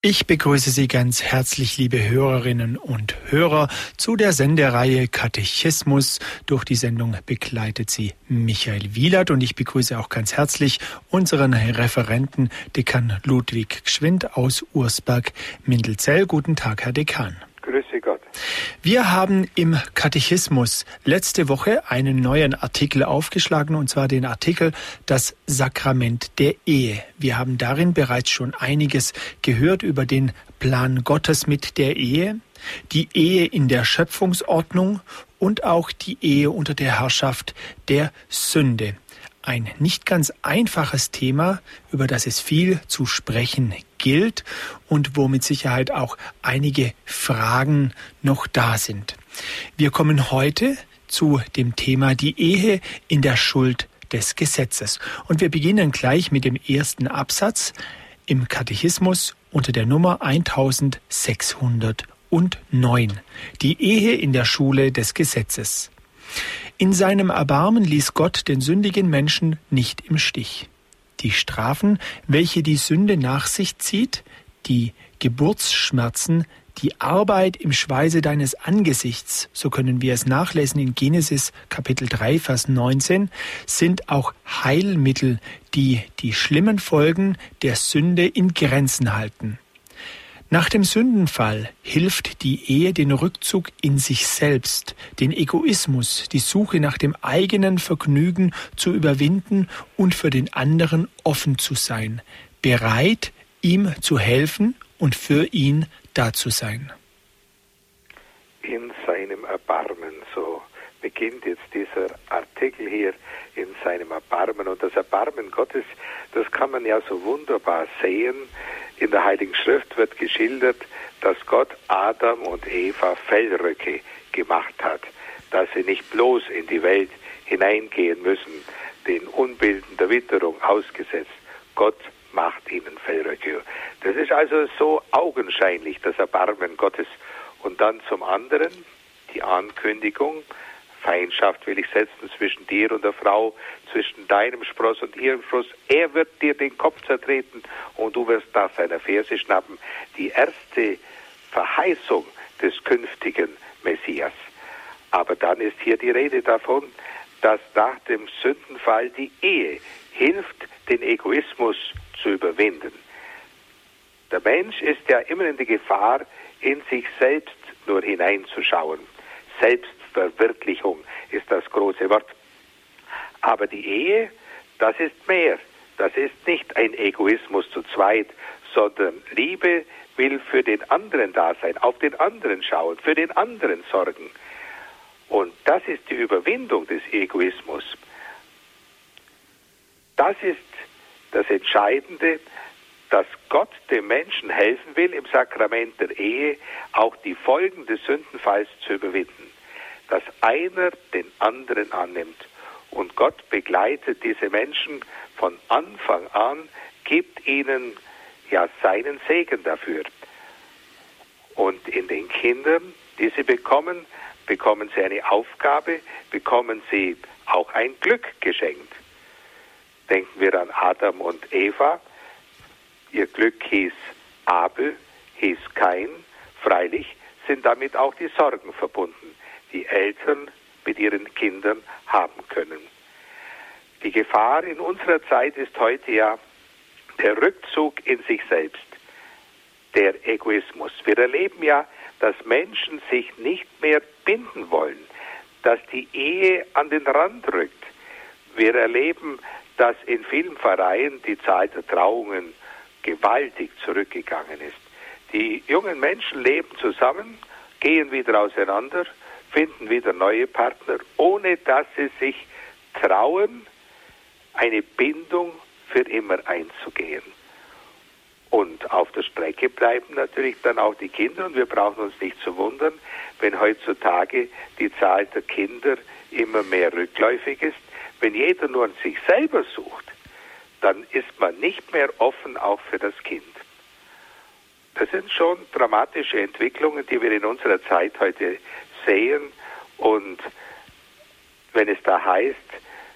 Ich begrüße Sie ganz herzlich, liebe Hörerinnen und Hörer, zu der Sendereihe Katechismus. Durch die Sendung begleitet Sie Michael Wielert und ich begrüße auch ganz herzlich unseren Referenten, Dekan Ludwig Gschwind aus Ursberg-Mindelzell. Guten Tag, Herr Dekan. Grüße Gott. Wir haben im Katechismus letzte Woche einen neuen Artikel aufgeschlagen, und zwar den Artikel Das Sakrament der Ehe. Wir haben darin bereits schon einiges gehört über den Plan Gottes mit der Ehe, die Ehe in der Schöpfungsordnung und auch die Ehe unter der Herrschaft der Sünde. Ein nicht ganz einfaches Thema, über das es viel zu sprechen gilt und wo mit Sicherheit auch einige Fragen noch da sind. Wir kommen heute zu dem Thema die Ehe in der Schuld des Gesetzes. Und wir beginnen gleich mit dem ersten Absatz im Katechismus unter der Nummer 1609. Die Ehe in der Schule des Gesetzes. In seinem Erbarmen ließ Gott den sündigen Menschen nicht im Stich. Die Strafen, welche die Sünde nach sich zieht, die Geburtsschmerzen, die Arbeit im Schweiße deines Angesichts, so können wir es nachlesen in Genesis Kapitel 3, Vers 19, sind auch Heilmittel, die die schlimmen Folgen der Sünde in Grenzen halten. Nach dem Sündenfall hilft die Ehe den Rückzug in sich selbst, den Egoismus, die Suche nach dem eigenen Vergnügen zu überwinden und für den anderen offen zu sein, bereit, ihm zu helfen und für ihn da zu sein. In seinem Erbarmen, so beginnt jetzt dieser Artikel hier, in seinem Erbarmen. Und das Erbarmen Gottes, das kann man ja so wunderbar sehen. In der Heiligen Schrift wird geschildert, dass Gott Adam und Eva Fellröcke gemacht hat, dass sie nicht bloß in die Welt hineingehen müssen, den Unbilden der Witterung ausgesetzt. Gott macht ihnen Fellröcke. Das ist also so augenscheinlich, das Erbarmen Gottes. Und dann zum anderen die Ankündigung, Feindschaft will ich setzen zwischen dir und der Frau, zwischen deinem Spross und ihrem Spross. Er wird dir den Kopf zertreten und du wirst nach seiner Ferse schnappen. Die erste Verheißung des künftigen Messias. Aber dann ist hier die Rede davon, dass nach dem Sündenfall die Ehe hilft, den Egoismus zu überwinden. Der Mensch ist ja immer in die Gefahr, in sich selbst nur hineinzuschauen. Selbstverwirklichung ist das große Wort. Aber die Ehe, das ist mehr. Das ist nicht ein Egoismus zu zweit, sondern Liebe will für den anderen da sein, auf den anderen schauen, für den anderen sorgen. Und das ist die Überwindung des Egoismus. Das ist das Entscheidende, dass Gott dem Menschen helfen will, im Sakrament der Ehe auch die Folgen des Sündenfalls zu überwinden. Dass einer den anderen annimmt. Und Gott begleitet diese Menschen von Anfang an, gibt ihnen ja seinen Segen dafür. Und in den Kindern, die sie bekommen, bekommen sie eine Aufgabe, bekommen sie auch ein Glück geschenkt. Denken wir an Adam und Eva. Ihr Glück hieß Abel, hieß Kain. Freilich sind damit auch die Sorgen verbunden, die Eltern mit ihren Kindern haben können. Die Gefahr in unserer Zeit ist heute ja der Rückzug in sich selbst, der Egoismus. Wir erleben ja, dass Menschen sich nicht mehr binden wollen, dass die Ehe an den Rand rückt. Wir erleben, dass in vielen Vereinen die Zahl der Trauungen gewaltig zurückgegangen ist. Die jungen Menschen leben zusammen, gehen wieder auseinander, finden wieder neue Partner, ohne dass sie sich trauen, eine Bindung für immer einzugehen. Und auf der Strecke bleiben natürlich dann auch die Kinder, und wir brauchen uns nicht zu wundern, wenn heutzutage die Zahl der Kinder immer mehr rückläufig ist. Wenn jeder nur an sich selber sucht, dann ist man nicht mehr offen auch für das Kind. Das sind schon dramatische Entwicklungen, die wir in unserer Zeit heute sehen. Und wenn es da heißt,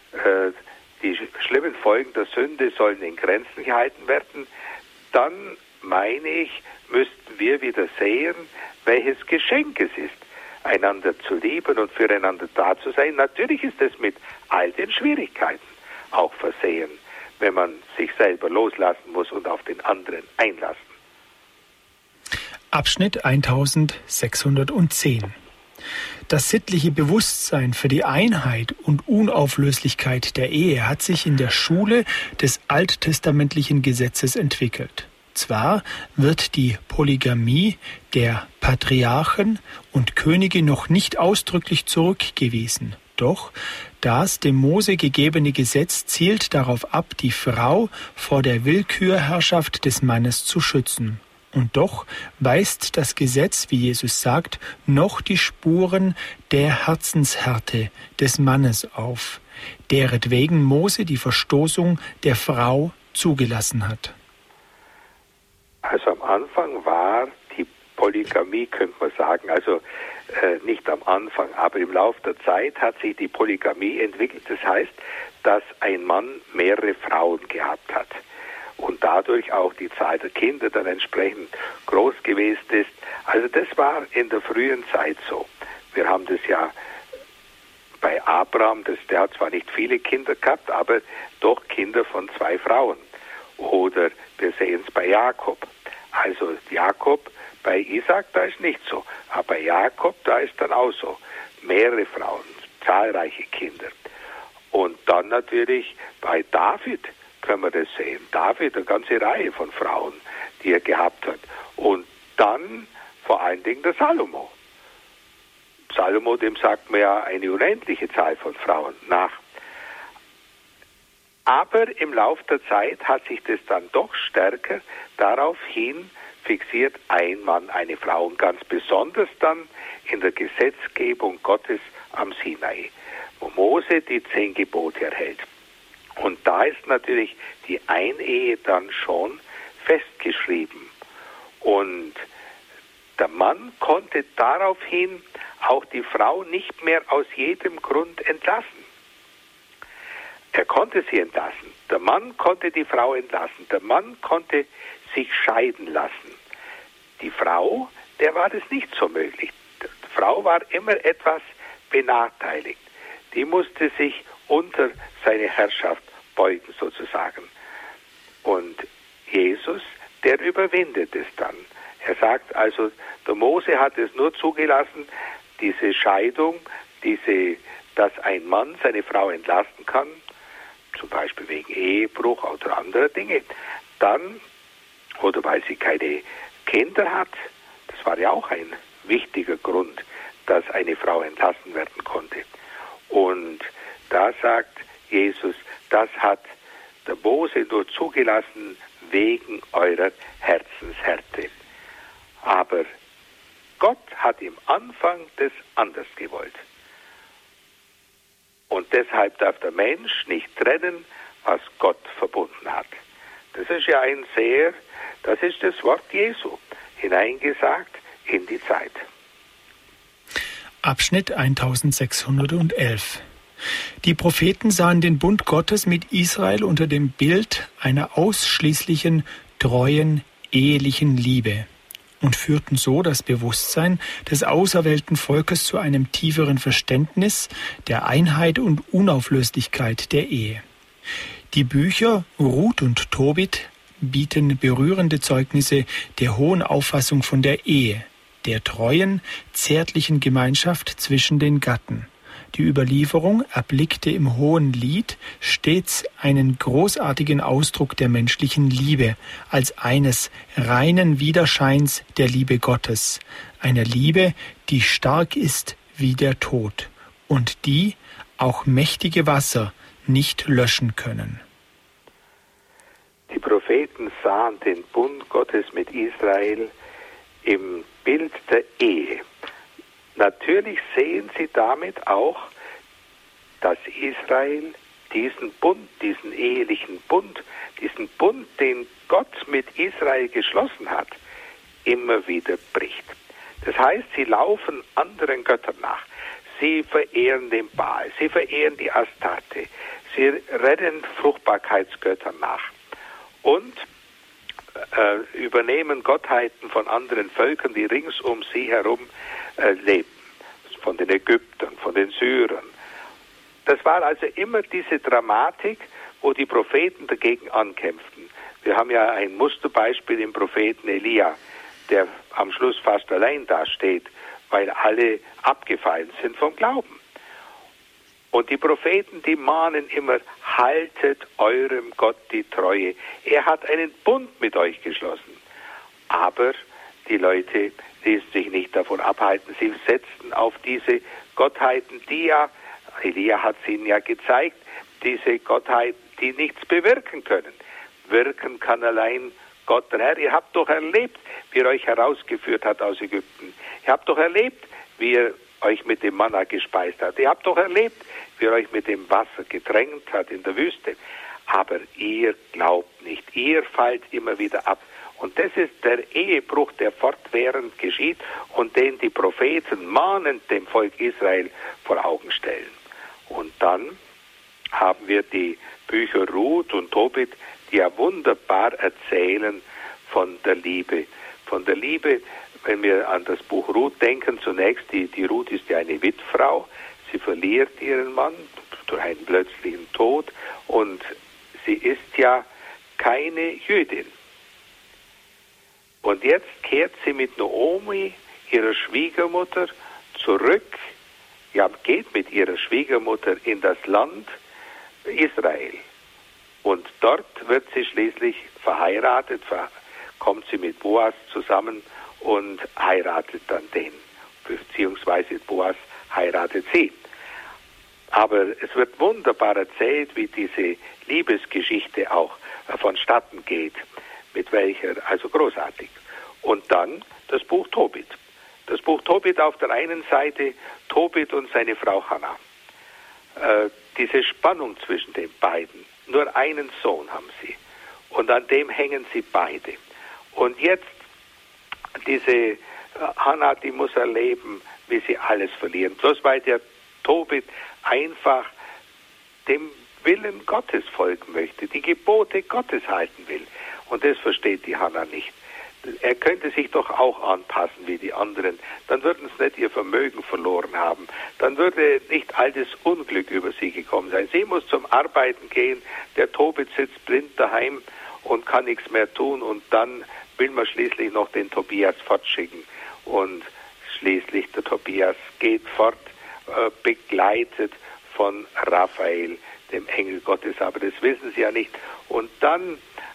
die schlimmen Folgen der Sünde sollen in Grenzen gehalten werden, dann meine ich, müssten wir wieder sehen, welches Geschenk es ist, einander zu lieben und füreinander da zu sein. Natürlich ist es mit all den Schwierigkeiten auch versehen, wenn man sich selber loslassen muss und auf den anderen einlassen. Abschnitt 1610. Das sittliche Bewusstsein für die Einheit und Unauflöslichkeit der Ehe hat sich in der Schule des alttestamentlichen Gesetzes entwickelt. Zwar wird die Polygamie der Patriarchen und Könige noch nicht ausdrücklich zurückgewiesen, doch das dem Mose gegebene Gesetz zielt darauf ab, die Frau vor der Willkürherrschaft des Mannes zu schützen. Und doch weist das Gesetz, wie Jesus sagt, noch die Spuren der Herzenshärte des Mannes auf, deretwegen Mose die Verstoßung der Frau zugelassen hat. Also am Anfang war die Polygamie, könnte man sagen, also nicht am Anfang, aber im Laufe der Zeit hat sich die Polygamie entwickelt. Das heißt, dass ein Mann mehrere Frauen gehabt hat und dadurch auch die Zahl der Kinder dann entsprechend groß gewesen ist. Also das war in der frühen Zeit so. Wir haben das ja bei Abraham, der hat zwar nicht viele Kinder gehabt, aber doch Kinder von 2 Frauen. Oder wir sehen es bei Jakob. Also Jakob, bei Isaac, da ist nicht so. Aber bei Jakob, da ist dann auch so. Mehrere Frauen, zahlreiche Kinder. Und dann natürlich bei David können wir das sehen. David, eine ganze Reihe von Frauen, die er gehabt hat. Und dann vor allen Dingen der Salomo. Salomo, dem sagt man ja eine unendliche Zahl von Frauen nach. Aber im Laufe der Zeit hat sich das dann doch stärker daraufhin fixiert, ein Mann, eine Frau, und ganz besonders dann in der Gesetzgebung Gottes am Sinai, wo Mose die 10 Gebote erhält. Und da ist natürlich die Einehe dann schon festgeschrieben. Und der Mann konnte daraufhin auch die Frau nicht mehr aus jedem Grund entlassen. Er konnte sie entlassen. Der Mann konnte die Frau entlassen. Der Mann konnte sich scheiden lassen. Die Frau, der war das nicht so möglich. Die Frau war immer etwas benachteiligt. Die musste sich unter seine Herrschaft beugen sozusagen. Und Jesus, der überwindet es dann. Er sagt also, der Mose hat es nur zugelassen, diese Scheidung, dass ein Mann seine Frau entlassen kann, zum Beispiel wegen Ehebruch oder anderer Dinge, dann, oder weil sie keine Kinder hat, das war ja auch ein wichtiger Grund, dass eine Frau entlassen werden konnte. Und da sagt Jesus, das hat der Mose nur zugelassen wegen eurer Herzenshärte. Aber Gott hat im Anfang das anders gewollt. Und deshalb darf der Mensch nicht trennen, was Gott verbunden hat. Das ist ja das ist das Wort Jesu, hineingesagt in die Zeit. Abschnitt 1611. Die Propheten sahen den Bund Gottes mit Israel unter dem Bild einer ausschließlichen, treuen, ehelichen Liebe und führten so das Bewusstsein des auserwählten Volkes zu einem tieferen Verständnis der Einheit und Unauflöslichkeit der Ehe. Die Bücher Ruth und Tobit bieten berührende Zeugnisse der hohen Auffassung von der Ehe, der treuen, zärtlichen Gemeinschaft zwischen den Gatten. Die Überlieferung erblickte im Hohen Lied stets einen großartigen Ausdruck der menschlichen Liebe als eines reinen Widerscheins der Liebe Gottes, einer Liebe, die stark ist wie der Tod und die auch mächtige Wasser nicht löschen können. Die Propheten sahen den Bund Gottes mit Israel im Bild der Ehe. Natürlich sehen sie damit auch, dass Israel diesen Bund, diesen ehelichen Bund, diesen Bund, den Gott mit Israel geschlossen hat, immer wieder bricht. Das heißt, sie laufen anderen Göttern nach. Sie verehren den Baal, sie verehren die Astarte, sie rennen Fruchtbarkeitsgöttern nach. Und übernehmen Gottheiten von anderen Völkern, die rings um sie herum lebten. Von den Ägyptern, von den Syrern. Das war also immer diese Dramatik, wo die Propheten dagegen ankämpften. Wir haben ja ein Musterbeispiel im Propheten Elia, der am Schluss fast allein dasteht, weil alle abgefallen sind vom Glauben. Und die Propheten, die mahnen immer, haltet eurem Gott die Treue. Er hat einen Bund mit euch geschlossen. Aber die Leute ließen sich nicht davon abhalten. Sie setzten auf diese Gottheiten, die ja, Elia hat es ihnen ja gezeigt, diese Gottheiten, die nichts bewirken können. Wirken kann allein Gott, der Herr. Ihr habt doch erlebt, wie er euch herausgeführt hat aus Ägypten. Ihr habt doch erlebt, wie er euch mit dem Manna gespeist hat. Ihr habt doch erlebt, wie er euch mit dem Wasser getränkt hat in der Wüste. Aber ihr glaubt nicht. Ihr fallt immer wieder ab. Und das ist der Ehebruch, der fortwährend geschieht und den die Propheten mahnend dem Volk Israel vor Augen stellen. Und dann haben wir die Bücher Ruth und Tobit, die ja wunderbar erzählen von der Liebe. Von der Liebe, wenn wir an das Buch Ruth denken, zunächst, die Ruth ist ja eine Witfrau, sie verliert ihren Mann durch einen plötzlichen Tod und sie ist ja keine Jüdin. Und jetzt kehrt sie mit Naomi, ihrer Schwiegermutter, zurück, ja, geht mit ihrer Schwiegermutter in das Land Israel. Und dort wird sie schließlich verheiratet, kommt sie mit Boas zusammen und heiratet dann den, beziehungsweise Boas heiratet sie. Aber es wird wunderbar erzählt, wie diese Liebesgeschichte auch vonstatten geht, mit welcher, also großartig. Und dann das Buch Tobit. Das Buch Tobit auf der einen Seite, Tobit und seine Frau Hannah. Diese Spannung zwischen den beiden. Nur einen Sohn haben sie. Und an dem hängen sie beide. Und jetzt, diese Hannah, die muss erleben, wie sie alles verlieren. Bloß weil der Tobit einfach dem Willen Gottes folgen möchte, die Gebote Gottes halten will. Und das versteht die Hannah nicht. Er könnte sich doch auch anpassen wie die anderen. Dann würden sie nicht ihr Vermögen verloren haben. Dann würde nicht all das Unglück über sie gekommen sein. Sie muss zum Arbeiten gehen. Der Tobit sitzt blind daheim und kann nichts mehr tun. Und dann will man schließlich noch den Tobias fortschicken. Und schließlich der Tobias geht fort, begleitet von Raphael, dem Engel Gottes. Aber das wissen sie ja nicht. Und dann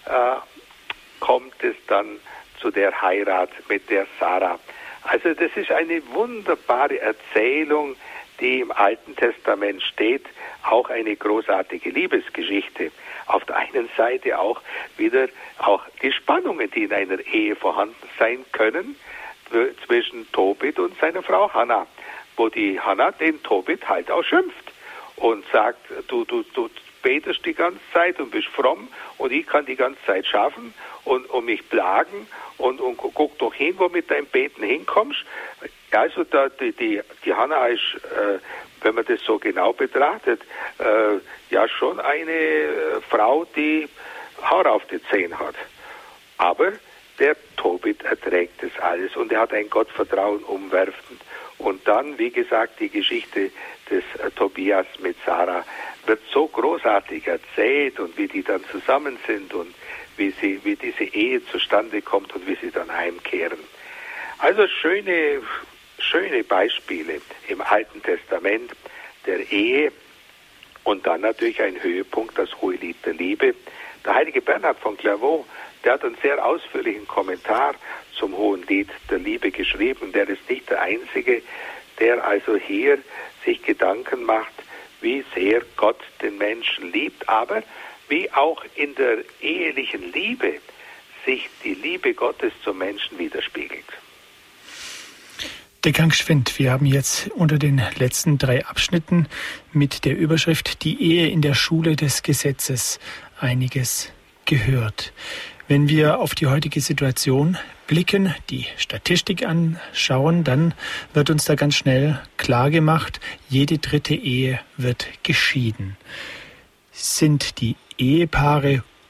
kommt es dann zu der Heirat mit der Sarah. Also das ist eine wunderbare Erzählung, die im Alten Testament steht, auch eine großartige Liebesgeschichte. Auf der einen Seite auch wieder auch die Spannungen, die in einer Ehe vorhanden sein können, zwischen Tobit und seiner Frau Hannah, wo die Hannah den Tobit halt auch schimpft und sagt, du betest die ganze Zeit und bist fromm und ich kann die ganze Zeit schaffen und mich plagen und guck doch hin, wo mit deinem Beten hinkommst. Also die Hannah ist, wenn man das so genau betrachtet, ja schon eine Frau, die Haar auf die Zähne hat. Aber der Tobit erträgt das alles und er hat ein Gottvertrauen umwerfend. Und dann, wie gesagt, die Geschichte des Tobias mit Sarah wird so großartig erzählt und wie die dann zusammen sind und wie diese Ehe zustande kommt und wie sie dann heimkehren. Also schöne Beispiele im Alten Testament der Ehe und dann natürlich ein Höhepunkt, das Hohelied der Liebe. Der heilige Bernhard von Clairvaux, der hat einen sehr ausführlichen Kommentar zum Hohelied der Liebe geschrieben. Der ist nicht der Einzige, der also hier sich Gedanken macht, wie sehr Gott den Menschen liebt, aber wie auch in der ehelichen Liebe sich die Liebe Gottes zum Menschen widerspiegelt. Der Gang Schwendt, wir haben jetzt unter den letzten 3 Abschnitten mit der Überschrift Die Ehe in der Schule des Gesetzes einiges gehört. Wenn wir auf die heutige Situation blicken, die Statistik anschauen, dann wird uns da ganz schnell klar gemacht, jede 3. Ehe wird geschieden. Sind die Ehepaare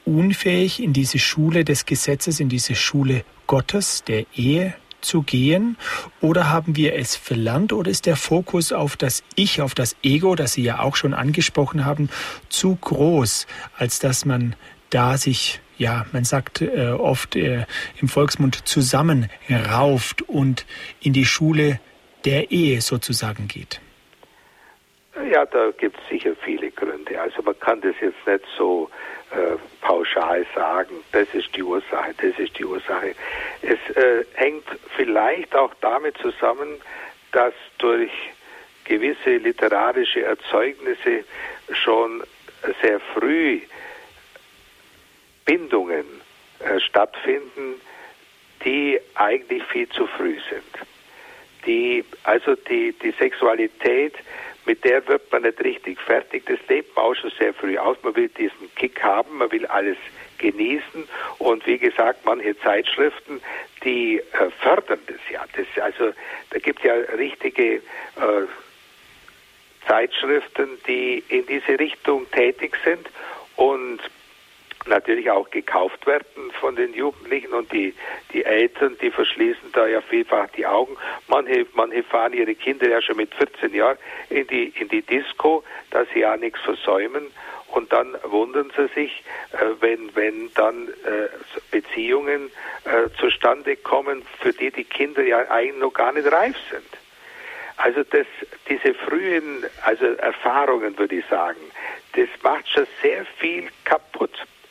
unfähig, in diese Schule des Gesetzes, in diese Schule Gottes, der Ehe zu gehen? Oder haben wir es verlernt? Oder ist der Fokus auf das Ich, auf das Ego, das Sie ja auch schon angesprochen haben, zu groß, als dass man da sich, ja, man sagt oft im Volksmund, zusammenrauft und in die Schule der Ehe sozusagen geht? Ja, da gibt es sicher viele Gründe. Also man kann das jetzt nicht so pauschal sagen, das ist die Ursache, das ist die Ursache. Es hängt vielleicht auch damit zusammen, dass durch gewisse literarische Erzeugnisse schon sehr früh Bindungen stattfinden, die eigentlich viel zu früh sind. Die Sexualität, mit der wird man nicht richtig fertig. Das lebt man auch schon sehr früh aus. Man will diesen Kick haben, man will alles genießen. Und wie gesagt, manche Zeitschriften, die fördern das ja. Da gibt es ja richtige Zeitschriften, die in diese Richtung tätig sind und natürlich auch gekauft werden von den Jugendlichen, und die Eltern, die verschließen da ja vielfach die Augen. Manche fahren ihre Kinder ja schon mit 14 Jahren in die Disco, dass sie ja nichts versäumen, und dann wundern sie sich, wenn dann Beziehungen zustande kommen, für die Kinder ja eigentlich noch gar nicht reif sind. Also diese frühen Erfahrungen, würde ich sagen, das macht schon sehr viel kaputt.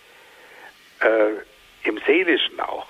Im Seelischen auch.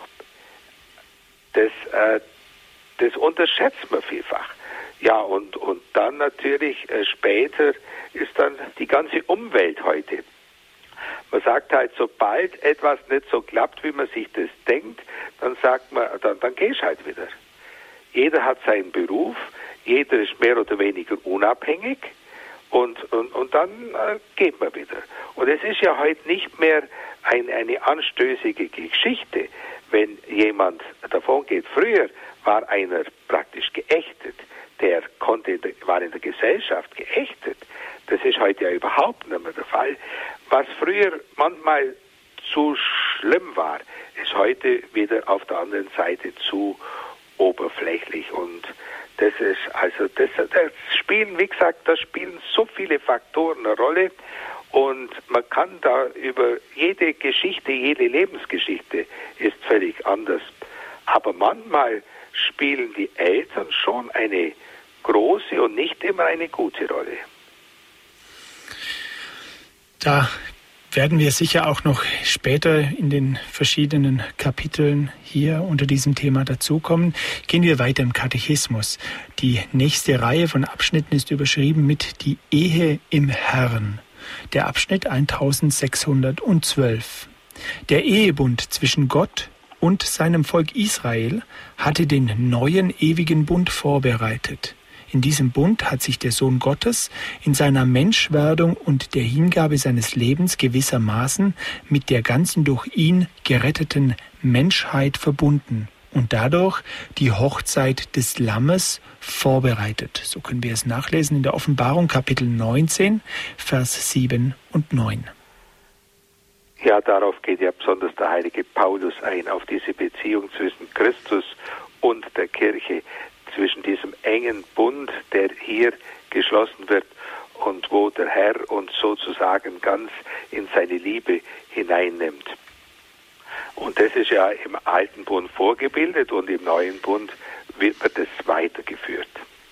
Das unterschätzt man vielfach. Ja, und dann natürlich später ist dann die ganze Umwelt heute. Man sagt halt, sobald etwas nicht so klappt, wie man sich das denkt, dann sagt man, dann gehst du halt wieder. Jeder hat seinen Beruf, jeder ist mehr oder weniger unabhängig, und dann geht man wieder. Und es ist ja heute nicht mehr eine anstößige Geschichte, wenn jemand davon geht. Früher war einer praktisch geächtet, der war in der Gesellschaft geächtet. Das ist heute ja überhaupt nicht mehr der Fall. Was früher manchmal zu schlimm war, ist heute wieder auf der anderen Seite zu oberflächlich, und das spielen, wie gesagt, da spielen so viele Faktoren eine Rolle, und man kann da über jede Geschichte, jede Lebensgeschichte ist völlig anders. Aber manchmal spielen die Eltern schon eine große und nicht immer eine gute Rolle. Da werden wir sicher auch noch später in den verschiedenen Kapiteln hier unter diesem Thema dazukommen. Gehen wir weiter im Katechismus. Die nächste Reihe von Abschnitten ist überschrieben mit die Ehe im Herrn. Der Abschnitt 1612. Der Ehebund zwischen Gott und seinem Volk Israel hatte den neuen ewigen Bund vorbereitet. In diesem Bund hat sich der Sohn Gottes in seiner Menschwerdung und der Hingabe seines Lebens gewissermaßen mit der ganzen durch ihn geretteten Menschheit verbunden und dadurch die Hochzeit des Lammes vorbereitet. So können wir es nachlesen in der Offenbarung Kapitel 19, Vers 7 und 9. Ja, darauf geht ja besonders der heilige Paulus ein, auf diese Beziehung zwischen Christus und der Kirche, zwischen diesem engen Bund, der hier geschlossen wird und wo der Herr uns sozusagen ganz in seine Liebe hineinnimmt. Und das ist ja im alten Bund vorgebildet, und im neuen Bund wird es weitergeführt.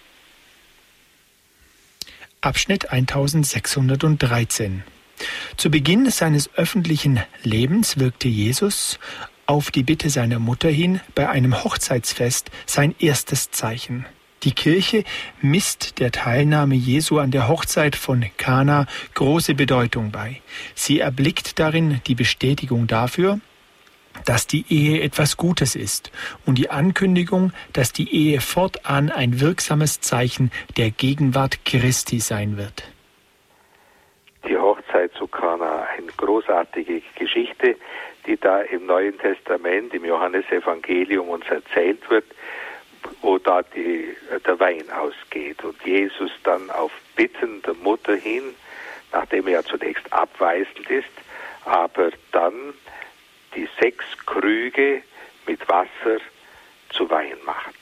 Abschnitt 1613. Zu Beginn seines öffentlichen Lebens wirkte Jesus auf die Bitte seiner Mutter hin bei einem Hochzeitsfest sein erstes Zeichen. Die Kirche misst der Teilnahme Jesu an der Hochzeit von Kana große Bedeutung bei. Sie erblickt darin die Bestätigung dafür, dass die Ehe etwas Gutes ist und die Ankündigung, dass die Ehe fortan ein wirksames Zeichen der Gegenwart Christi sein wird. Die Hochzeit zu Kana, eine großartige Geschichte, die da im Neuen Testament, im Johannesevangelium uns erzählt wird, wo da der Wein ausgeht und Jesus dann auf Bitten der Mutter hin, nachdem er ja zunächst abweisend ist, aber dann Krüge mit Wasser zu Wein macht.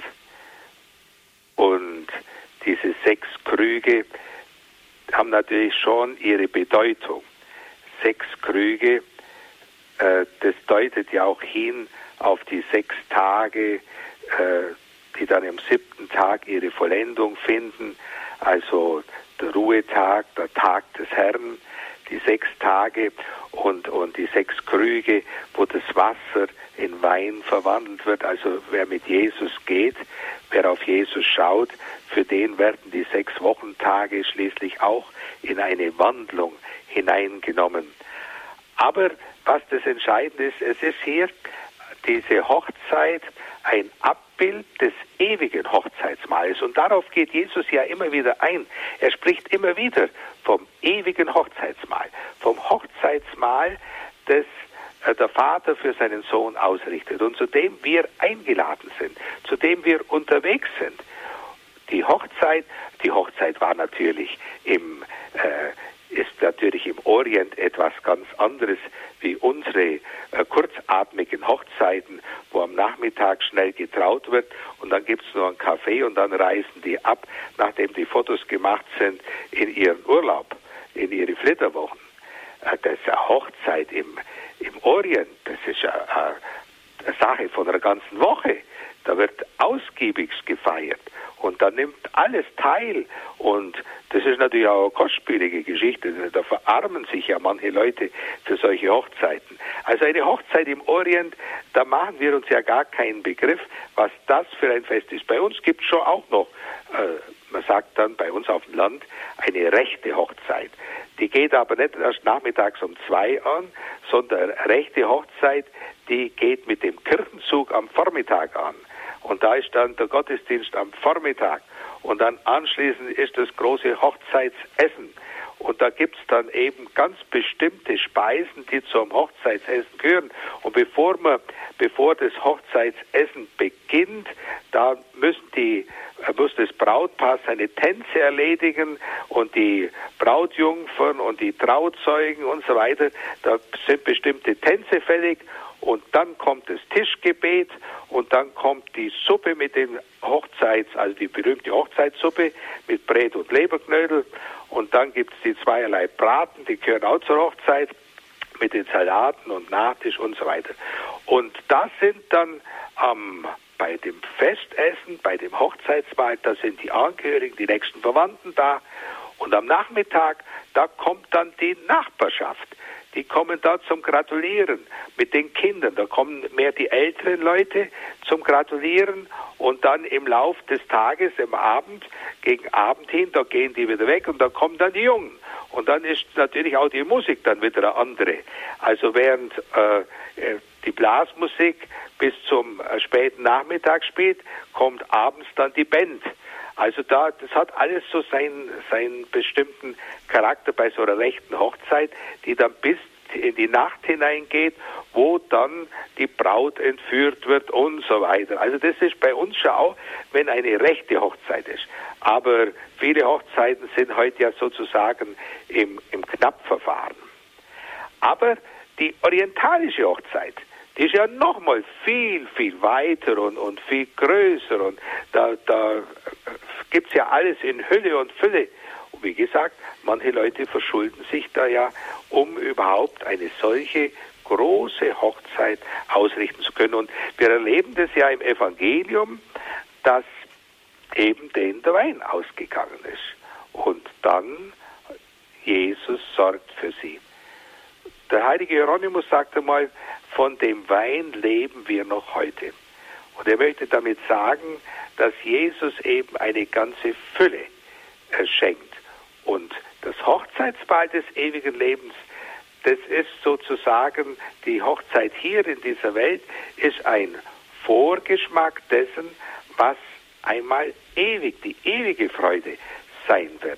Und diese 6 Krüge haben natürlich schon ihre Bedeutung. 6 Krüge, das deutet ja auch hin auf die 6 Tage, die dann am 7. Tag ihre Vollendung finden. Also der Ruhetag, der Tag des Herrn, die 6 Tage und die 6 Krüge, wo das Wasser in Wein verwandelt wird. Also wer mit Jesus geht, wer auf Jesus schaut, für den werden die 6 Wochentage schließlich auch in eine Wandlung hineingenommen. Aber was das Entscheidende ist, es ist hier diese Hochzeit ein Abbild des ewigen Hochzeitsmahls. Und darauf geht Jesus ja immer wieder ein. Er spricht immer wieder vom ewigen Hochzeitsmahl, vom Hochzeitsmahl, das der Vater für seinen Sohn ausrichtet und zu dem wir eingeladen sind, zu dem wir unterwegs sind. Die Hochzeit war natürlich ist natürlich im Orient etwas ganz anderes wie unsere kurzatmigen Hochzeiten, wo am Nachmittag schnell getraut wird und dann gibt es nur einen Kaffee und dann reisen die ab, nachdem die Fotos gemacht sind, in ihren Urlaub, in ihre Flitterwochen. Das ist eine Hochzeit im Orient, das ist eine Sache von einer ganzen Woche. Da wird ausgiebigst gefeiert und da nimmt alles teil und das ist natürlich auch eine kostspielige Geschichte. Da verarmen sich ja manche Leute für solche Hochzeiten. Also eine Hochzeit im Orient, da machen wir uns ja gar keinen Begriff, was das für ein Fest ist. Bei uns gibt es schon auch noch, man sagt dann bei uns auf dem Land, eine rechte Hochzeit. Die geht aber nicht erst nachmittags um 2 an, sondern rechte Hochzeit, die geht mit dem Kirchenzug am Vormittag an. Und da ist dann der Gottesdienst am Vormittag. Und dann anschließend ist das große Hochzeitsessen. Und da gibt es dann eben ganz bestimmte Speisen, die zum Hochzeitsessen gehören. Und bevor das Hochzeitsessen beginnt, da muss das Brautpaar seine Tänze erledigen und die Brautjungfern und die Trauzeugen und so weiter. Da sind bestimmte Tänze fällig. Und dann kommt das Tischgebet und dann kommt die Suppe mit den also die berühmte Hochzeitssuppe mit Brät und Leberknödel. Und dann gibt es die zweierlei Braten, die gehören auch zur Hochzeit, mit den Salaten und Nachtisch und so weiter. Und das sind dann bei dem Festessen, bei dem Hochzeitsmahl, da sind die Angehörigen, die nächsten Verwandten da. Und am Nachmittag, da kommt dann die Nachbarschaft. Die kommen da zum Gratulieren mit den Kindern. Da kommen mehr die älteren Leute zum Gratulieren und dann im Lauf des Tages, im Abend, gegen Abend hin, da gehen die wieder weg und da kommen dann die Jungen. Und dann ist natürlich auch die Musik dann wieder eine andere. Also während die Blasmusik bis zum späten Nachmittag spielt, kommt abends dann die Band. Also das hat alles so seinen bestimmten Charakter bei so einer rechten Hochzeit, die dann bis in die Nacht hineingeht, wo dann die Braut entführt wird und so weiter. Also das ist bei uns schon auch, wenn eine rechte Hochzeit ist. Aber viele Hochzeiten sind heute ja sozusagen im Knappverfahren. Aber die orientalische Hochzeit, die ist ja nochmal viel, viel weiter und viel größer und da gibt es ja alles in Hülle und Fülle. Und wie gesagt, manche Leute verschulden sich da ja, um überhaupt eine solche große Hochzeit ausrichten zu können. Und wir erleben das ja im Evangelium, dass eben denen der Wein ausgegangen ist. Und dann Jesus sorgt für sie. Der heilige Hieronymus sagte mal, von dem Wein leben wir noch heute. Und er möchte damit sagen, dass Jesus eben eine ganze Fülle schenkt. Und das Hochzeitsmahl des ewigen Lebens, das ist sozusagen, die Hochzeit hier in dieser Welt, ist ein Vorgeschmack dessen, was einmal ewig, die ewige Freude sein wird.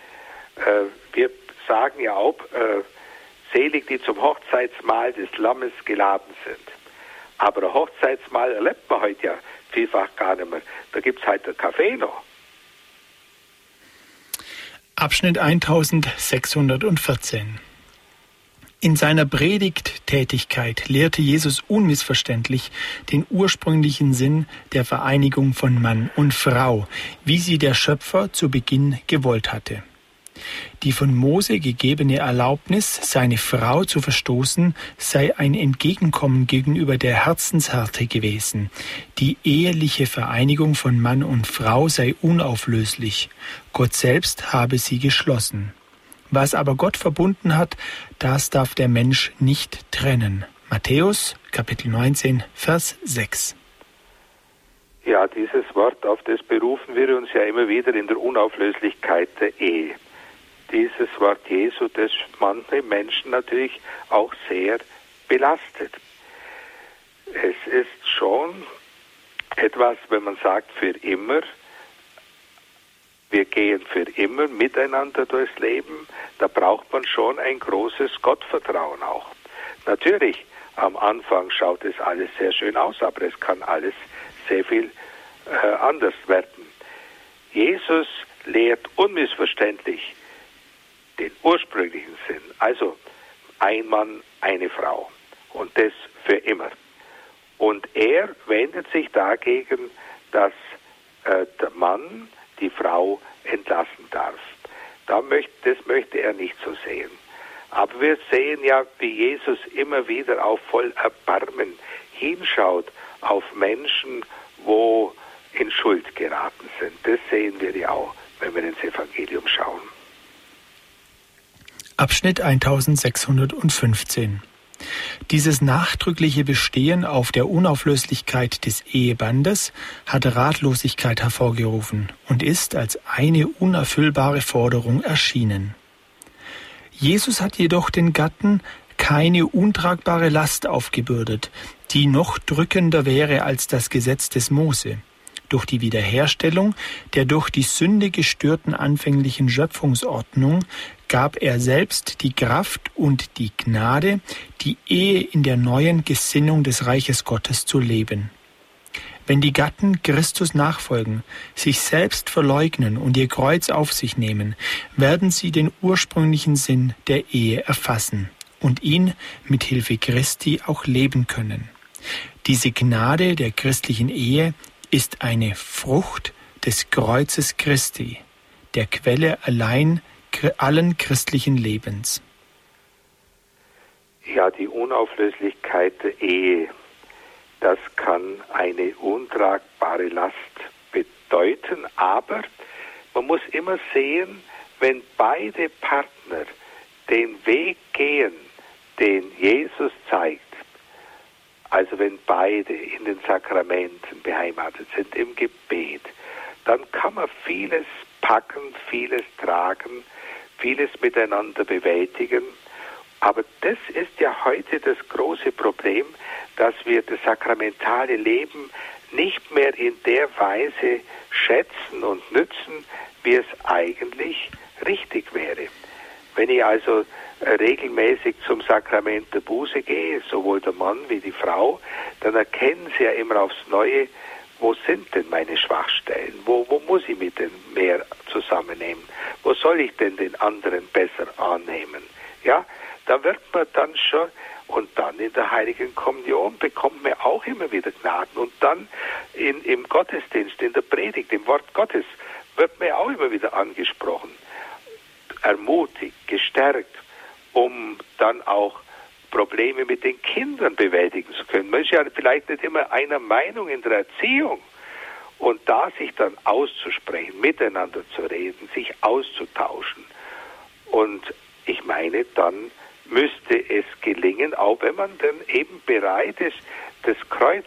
Wir sagen ja auch, selig, die zum Hochzeitsmahl des Lammes geladen sind. Aber ein Hochzeitsmahl erlebt man heute ja vielfach gar nicht mehr. Da gibt es halt einen Kaffee noch. Abschnitt 1614. In seiner Predigttätigkeit lehrte Jesus unmissverständlich den ursprünglichen Sinn der Vereinigung von Mann und Frau, wie sie der Schöpfer zu Beginn gewollt hatte. Die von Mose gegebene Erlaubnis, seine Frau zu verstoßen, sei ein Entgegenkommen gegenüber der Herzenshärte gewesen. Die eheliche Vereinigung von Mann und Frau sei unauflöslich. Gott selbst habe sie geschlossen. Was aber Gott verbunden hat, das darf der Mensch nicht trennen. Matthäus, Kapitel 19, Vers 6. Ja, dieses Wort, auf das berufen wir uns ja immer wieder in der Unauflöslichkeit der Ehe. Dieses Wort Jesu, das manche Menschen natürlich auch sehr belastet. Es ist schon etwas, wenn man sagt, für immer. Wir gehen für immer miteinander durchs Leben. Da braucht man schon ein großes Gottvertrauen auch. Natürlich, am Anfang schaut es alles sehr schön aus, aber es kann alles sehr viel anders werden. Jesus lehrt unmissverständlich den ursprünglichen Sinn, also ein Mann, eine Frau und das für immer. Und er wendet sich dagegen, dass der Mann die Frau entlassen darf. Das möchte er nicht so sehen. Aber wir sehen ja, wie Jesus immer wieder auch voll Erbarmen hinschaut auf Menschen, wo in Schuld geraten sind. Das sehen wir ja auch, wenn wir ins Evangelium schauen. Abschnitt 1615. Dieses nachdrückliche Bestehen auf der Unauflöslichkeit des Ehebandes hat Ratlosigkeit hervorgerufen und ist als eine unerfüllbare Forderung erschienen. Jesus hat jedoch den Gatten keine untragbare Last aufgebürdet, die noch drückender wäre als das Gesetz des Mose. Durch die Wiederherstellung der durch die Sünde gestörten anfänglichen Schöpfungsordnung gab er selbst die Kraft und die Gnade, die Ehe in der neuen Gesinnung des Reiches Gottes zu leben. Wenn die Gatten Christus nachfolgen, sich selbst verleugnen und ihr Kreuz auf sich nehmen, werden sie den ursprünglichen Sinn der Ehe erfassen und ihn mit Hilfe Christi auch leben können. Diese Gnade der christlichen Ehe ist eine Frucht des Kreuzes Christi, der Quelle allen christlichen Lebens. Ja, die Unauflöslichkeit der Ehe, das kann eine untragbare Last bedeuten, aber man muss immer sehen, wenn beide Partner den Weg gehen, den Jesus zeigt, also wenn beide in den Sakramenten beheimatet sind, im Gebet, dann kann man vieles packen, vieles tragen, vieles miteinander bewältigen. Aber das ist ja heute das große Problem, dass wir das sakramentale Leben nicht mehr in der Weise schätzen und nützen, wie es eigentlich richtig wäre. Wenn ich also regelmäßig zum Sakrament der Buße gehe, sowohl der Mann wie die Frau, dann erkennen sie ja immer aufs Neue, wo sind denn meine Schwachstellen? Wo muss ich mich denn mehr zusammennehmen? Wo soll ich denn den anderen besser annehmen? Ja, da wird man dann schon, und dann in der Heiligen Kommunion bekommt man auch immer wieder Gnaden. Und dann im Gottesdienst, in der Predigt, im Wort Gottes, wird man auch immer wieder angesprochen, ermutigt, gestärkt, um dann auch Probleme mit den Kindern bewältigen zu können. Man ist ja vielleicht nicht immer einer Meinung in der Erziehung. Und da sich dann auszusprechen, miteinander zu reden, sich auszutauschen. Und ich meine, dann müsste es gelingen, auch wenn man dann eben bereit ist, das Kreuz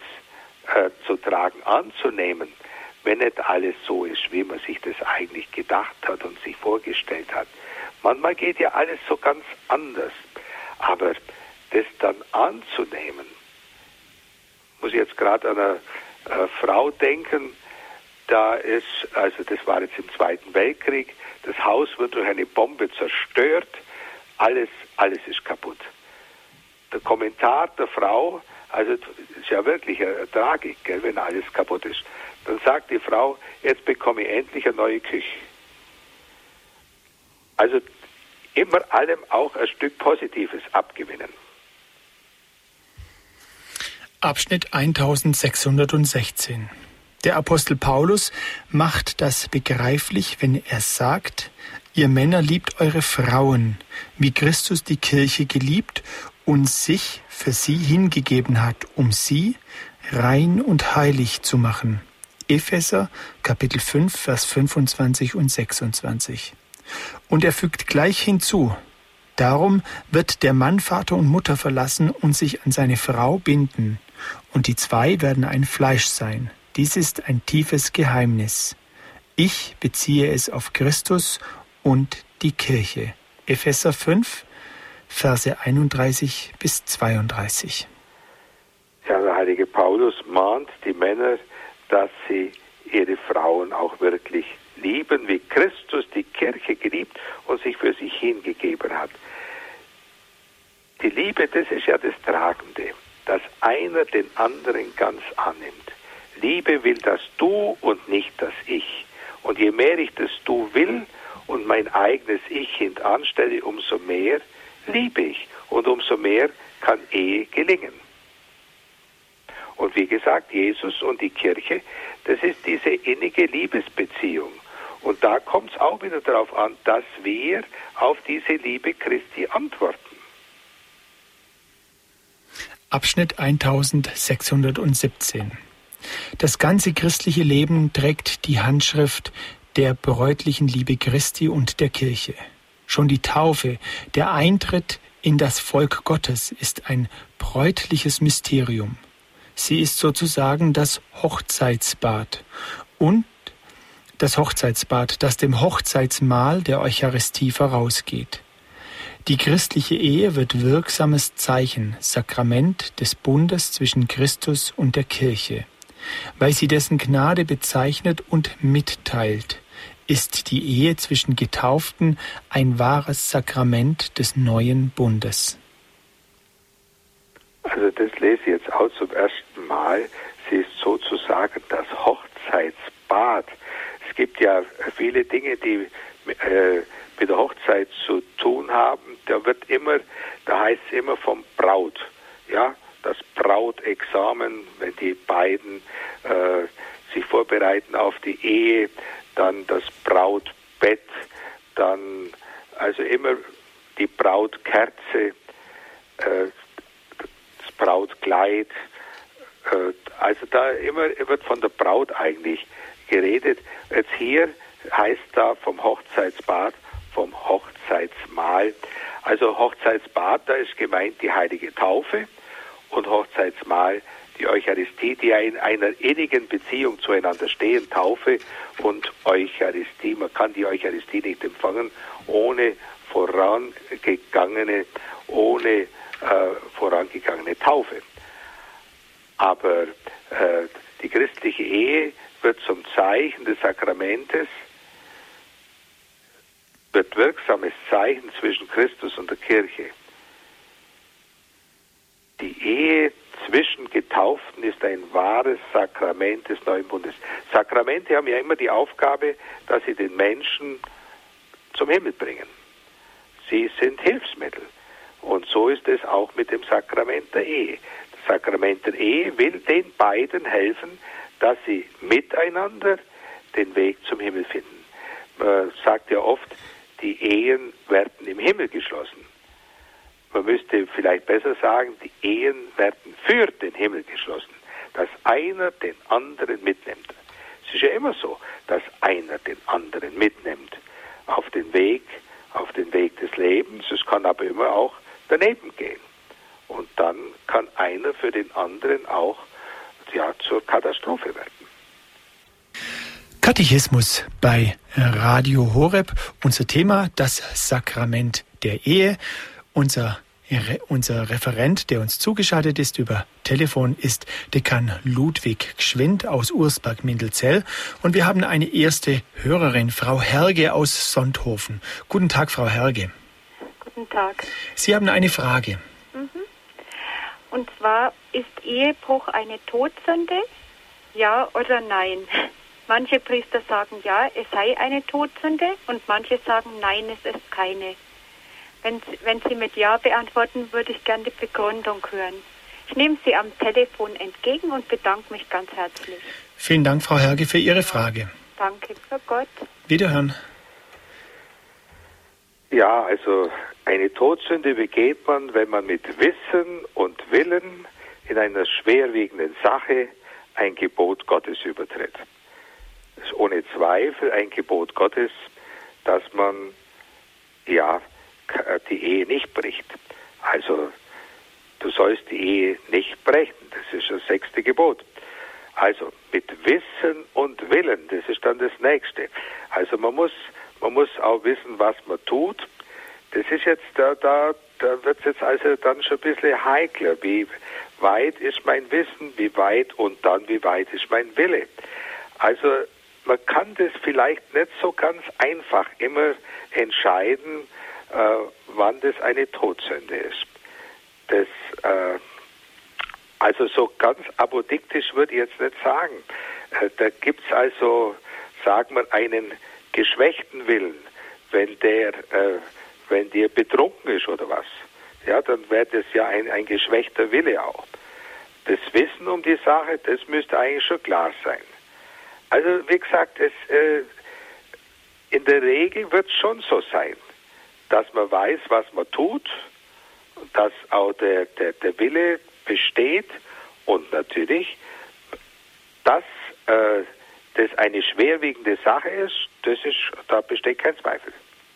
zu tragen, anzunehmen, wenn nicht alles so ist, wie man sich das eigentlich gedacht hat und sich vorgestellt hat. Manchmal geht ja alles so ganz anders. Aber das dann anzunehmen, muss ich jetzt gerade an eine Frau denken, da ist, also das war jetzt im Zweiten Weltkrieg, das Haus wird durch eine Bombe zerstört, alles ist kaputt. Der Kommentar der Frau, also das ist ja wirklich eine Tragik, gell, wenn alles kaputt ist. Dann sagt die Frau, jetzt bekomme ich endlich eine neue Küche. Also immer allem auch ein Stück Positives abgewinnen. Abschnitt 1616. Der Apostel Paulus macht das begreiflich, wenn er sagt: Ihr Männer liebt eure Frauen, wie Christus die Kirche geliebt und sich für sie hingegeben hat, um sie rein und heilig zu machen. Epheser, Kapitel 5, Vers 25 und 26. Und er fügt gleich hinzu: Darum wird der Mann Vater und Mutter verlassen und sich an seine Frau binden, und die zwei werden ein Fleisch sein. Dies ist ein tiefes Geheimnis. Ich beziehe es auf Christus und die Kirche. Epheser 5, Verse 31 bis 32. Ja, der heilige Paulus mahnt die Männer, dass sie ihre Frauen auch wirklich lieben, wie Christus die Kirche geliebt und sich für sie hingegeben hat. Die Liebe, das ist ja das Tragende, dass einer den anderen ganz annimmt. Liebe will das Du und nicht das Ich. Und je mehr ich das Du will und mein eigenes Ich hintanstelle, umso mehr liebe ich und umso mehr kann Ehe gelingen. Und wie gesagt, Jesus und die Kirche, das ist diese innige Liebesbeziehung. Und da kommt es auch wieder darauf an, dass wir auf diese Liebe Christi antworten. Abschnitt 1617. Das ganze christliche Leben trägt die Handschrift der bräutlichen Liebe Christi und der Kirche. Schon die Taufe, der Eintritt in das Volk Gottes, ist ein bräutliches Mysterium. Sie ist sozusagen das Hochzeitsbad und das Hochzeitsbad, das dem Hochzeitsmahl der Eucharistie vorausgeht. Die christliche Ehe wird wirksames Zeichen, Sakrament des Bundes zwischen Christus und der Kirche. Weil sie dessen Gnade bezeichnet und mitteilt, ist die Ehe zwischen Getauften ein wahres Sakrament des neuen Bundes. Also das lese ich jetzt auch zum ersten Mal. Sie ist sozusagen das Hochzeitsbad. Es gibt ja viele Dinge, die mit der Hochzeit zu tun haben. Da heißt es immer vom Braut, ja, das Brautexamen, wenn die beiden sich vorbereiten auf die Ehe, dann das Brautbett, dann also immer die Brautkerze, das Brautkleid, also da immer wird von der Braut eigentlich geredet. Jetzt hier heißt da vom Hochzeitsbad, vom Hochzeitsmahl. Also Hochzeitsbad, da ist gemeint die heilige Taufe und Hochzeitsmahl die Eucharistie, die ja in einer innigen Beziehung zueinander stehen, Taufe und Eucharistie. Man kann die Eucharistie nicht empfangen ohne vorangegangene Taufe. Aber die christliche Ehe wird zum Zeichen des Sakramentes, wird wirksames Zeichen zwischen Christus und der Kirche. Die Ehe zwischen Getauften ist ein wahres Sakrament des neuen Bundes. Sakramente haben ja immer die Aufgabe, dass sie den Menschen zum Himmel bringen. Sie sind Hilfsmittel. Und so ist es auch mit dem Sakrament der Ehe. Das Sakrament der Ehe will den beiden helfen, dass sie miteinander den Weg zum Himmel finden. Man sagt ja oft, die Ehen werden im Himmel geschlossen. Man müsste vielleicht besser sagen, die Ehen werden für den Himmel geschlossen, dass einer den anderen mitnimmt. Es ist ja immer so, dass einer den anderen mitnimmt auf den Weg des Lebens. Es kann aber immer auch daneben gehen. Und dann kann einer für den anderen auch zur Katastrophe werden. Katechismus bei Radio Horeb. Unser Thema, das Sakrament der Ehe. Unser Referent, der uns zugeschaltet ist über Telefon, ist Dekan Ludwig Gschwind aus Ursberg-Mindelzell. Und wir haben eine erste Hörerin, Frau Herge aus Sonthofen. Guten Tag, Frau Herge. Guten Tag. Sie haben eine Frage. Und zwar, ist Ehebruch eine Todsünde? Ja oder nein? Manche Priester sagen ja, es sei eine Todsünde und manche sagen nein, es ist keine. Wenn Sie mit Ja beantworten, würde ich gerne die Begründung hören. Ich nehme Sie am Telefon entgegen und bedanke mich ganz herzlich. Vielen Dank, Frau Herge, für Ihre Frage. Danke, für Gott. Wiederhören. Ja, also eine Todsünde begeht man, wenn man mit Wissen und Willen in einer schwerwiegenden Sache ein Gebot Gottes übertritt. Es ist ohne Zweifel ein Gebot Gottes, dass man die Ehe nicht bricht. Also du sollst die Ehe nicht brechen. Das ist das 6. Gebot. Also mit Wissen und Willen, das ist dann das Nächste. Also man muss auch wissen, was man tut. Das ist jetzt, da wird es jetzt also dann schon ein bisschen heikler. Wie weit ist mein Wissen, wie weit ist mein Wille? Also man kann das vielleicht nicht so ganz einfach immer entscheiden, wann das eine Todsünde ist. Das, also so ganz apodiktisch würde ich jetzt nicht sagen. Da gibt es also, sagen wir, einen geschwächten Willen, wenn der betrunken ist oder was. Ja, dann wäre das ja ein geschwächter Wille auch. Das Wissen um die Sache, das müsste eigentlich schon klar sein. Also wie gesagt, in der Regel wird es schon so sein, dass man weiß, was man tut, dass auch der Wille besteht und natürlich, dass das eine schwerwiegende Sache ist, da besteht kein Zweifel.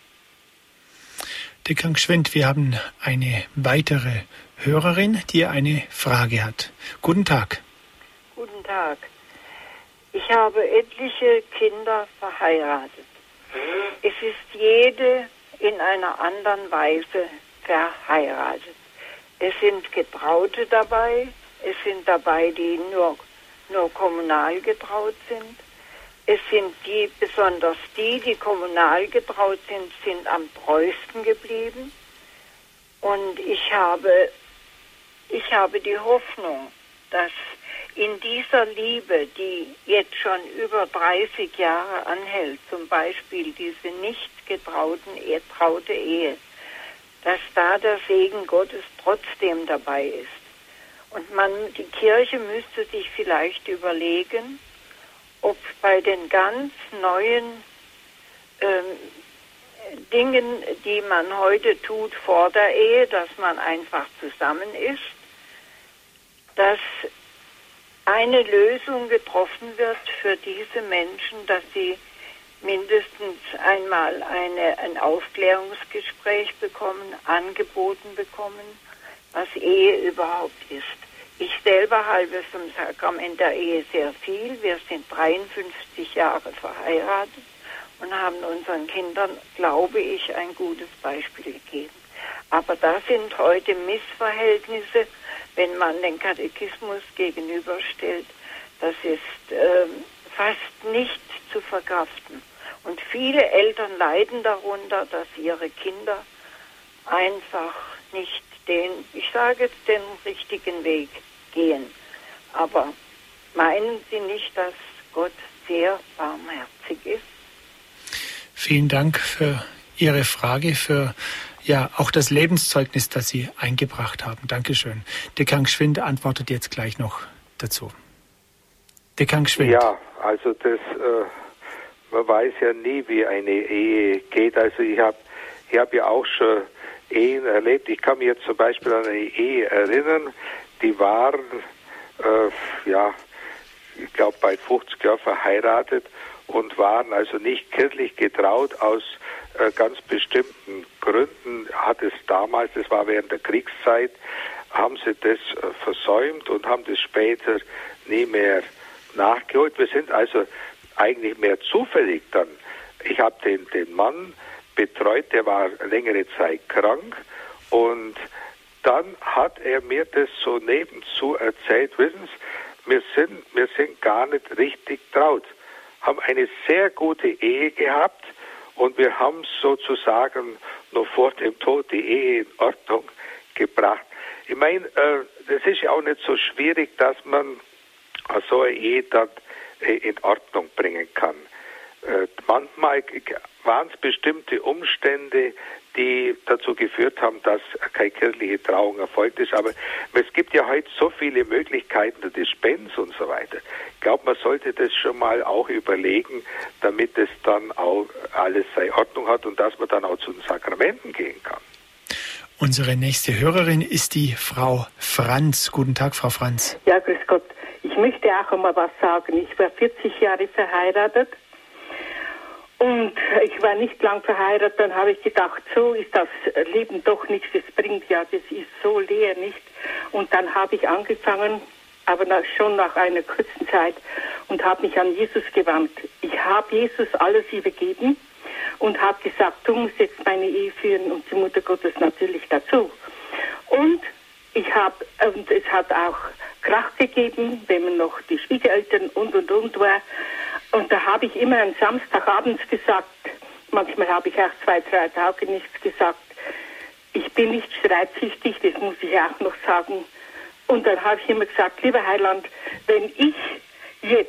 Dekan Gschwind, wir haben eine weitere Hörerin, die eine Frage hat. Guten Tag. Guten Tag. Ich habe etliche Kinder verheiratet. Es ist jede in einer anderen Weise verheiratet. Es sind Getraute dabei, es sind dabei, die nur kommunal getraut sind. Es sind besonders die kommunal getraut sind am treuesten geblieben. Und ich habe die Hoffnung, dass in dieser Liebe, die jetzt schon über 30 Jahre anhält, zum Beispiel diese nicht getraute Ehe, dass da der Segen Gottes trotzdem dabei ist. Und die Kirche müsste sich vielleicht überlegen, ob bei den ganz neuen Dingen, die man heute tut vor der Ehe, dass man einfach zusammen ist, dass eine Lösung getroffen wird für diese Menschen, dass sie mindestens einmal ein Aufklärungsgespräch bekommen, angeboten bekommen, was Ehe überhaupt ist. Ich selber halte vom Sakrament der Ehe sehr viel. Wir sind 53 Jahre verheiratet und haben unseren Kindern, glaube ich, ein gutes Beispiel gegeben. Aber da sind heute Missverhältnisse, wenn man den Katechismus gegenüberstellt. Das ist fast nicht zu verkraften. Und viele Eltern leiden darunter, dass ihre Kinder einfach nicht den richtigen Weg gehen. Aber meinen Sie nicht, dass Gott sehr barmherzig ist? Vielen Dank für Ihre Frage, für auch das Lebenszeugnis, das Sie eingebracht haben. Dankeschön. Dekan Gschwind antwortet jetzt gleich noch dazu. Dekan Gschwind. Ja, also man weiß ja nie, wie eine Ehe geht. Also ich hab ja auch schon Ehen erlebt. Ich kann mich jetzt zum Beispiel an eine Ehe erinnern, die waren, ich glaube, bald 50 Jahre verheiratet und waren also nicht kirchlich getraut aus ganz bestimmten Gründen. Hat es damals, das war während der Kriegszeit, haben sie das versäumt und haben das später nie mehr nachgeholt. Wir sind also eigentlich mehr zufällig dann. Ich habe den Mann betreut, der war längere Zeit krank und dann hat er mir das so nebenzu erzählt, wissen Sie, wir sind gar nicht richtig traut, haben eine sehr gute Ehe gehabt und wir haben sozusagen noch vor dem Tod die Ehe in Ordnung gebracht. Ich meine, das ist ja auch nicht so schwierig, dass man so eine Ehe dann in Ordnung bringen kann. Manchmal waren es bestimmte Umstände, die dazu geführt haben, dass keine kirchliche Trauung erfolgt ist. Aber es gibt ja heute so viele Möglichkeiten der Dispens und so weiter. Ich glaube, man sollte das schon mal auch überlegen, damit es dann auch alles seine Ordnung hat und dass man dann auch zu den Sakramenten gehen kann. Unsere nächste Hörerin ist die Frau Franz. Guten Tag, Frau Franz. Ja, grüß Gott. Ich möchte auch einmal was sagen. Ich war 40 Jahre verheiratet. Und ich war nicht lang verheiratet, dann habe ich gedacht, so ist das Leben doch nichts, das bringt ja, das ist so leer, nicht? Und dann habe ich angefangen, aber schon nach einer kurzen Zeit, und habe mich an Jesus gewandt. Ich habe Jesus alles übergeben und habe gesagt, du musst jetzt meine Ehe führen und die Mutter Gottes natürlich dazu. Und es hat auch Krach gegeben, wenn man noch die Schwiegereltern und war. Und da habe ich immer am Samstagabends gesagt, manchmal habe ich auch 2-3 Tage nichts gesagt, ich bin nicht streitsüchtig, das muss ich auch noch sagen. Und dann habe ich immer gesagt, lieber Heiland, wenn ich jetzt